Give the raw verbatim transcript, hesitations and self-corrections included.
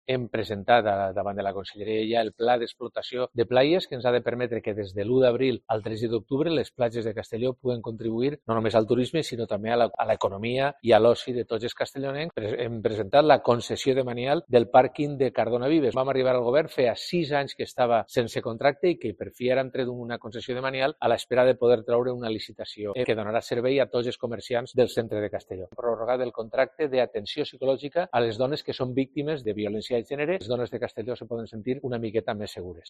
hem presentat davant de la Conselleria ja el pla d'explotació de platges que ens ha de permetre que des de l'u d'abril al tres d'octubre les platges de Castelló puguen contribuir no només al turisme sinó també a l'economia i a l'oci de tots els castellonencs. Hem presentat la concessió de manial del pàrquing de Cardona Vives. Vam arribar al govern, feia sis anys que estava sense contracte i que per fi ara hem tret una concessió de manial a l'espera de poder treure una licitació que donarà servei a tots els comerciants del centre de Castelló. Prorrogat el contracte d'atenció psicològica a les dones que són víctimes de violència de gènere. Les dones de Castelló se poden sentir una miqueta més segures.